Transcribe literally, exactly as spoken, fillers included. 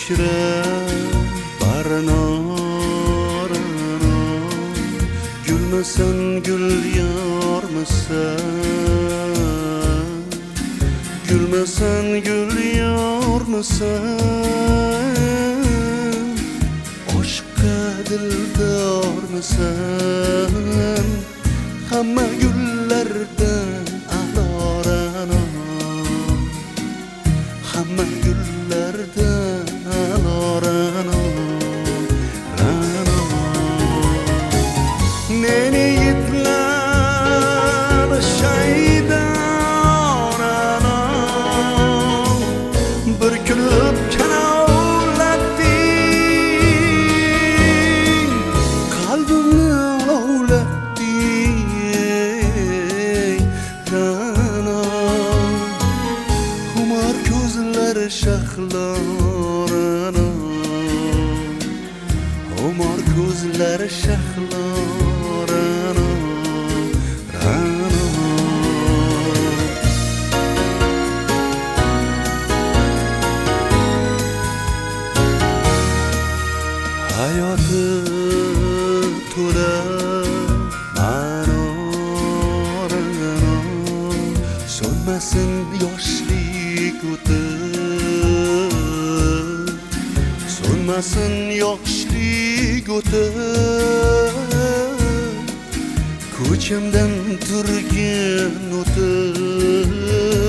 ichra barnor gulmasan gul yormisan gulmasan gul yormisan oshqqa dildormisan hamma gullardan alorana hamma gullardan alorana rana neni yitlar shaydana bir kulib kanavlatding qalbimni olovlatding rana xumor ko'zlar shaxlorana xumor ko'zlar shaxlorana rana hayoti to'la ma'norana so'nmasin yoshlik o'tib so'nmasin yoshlik o'tib ko'chamdan turgin o'tib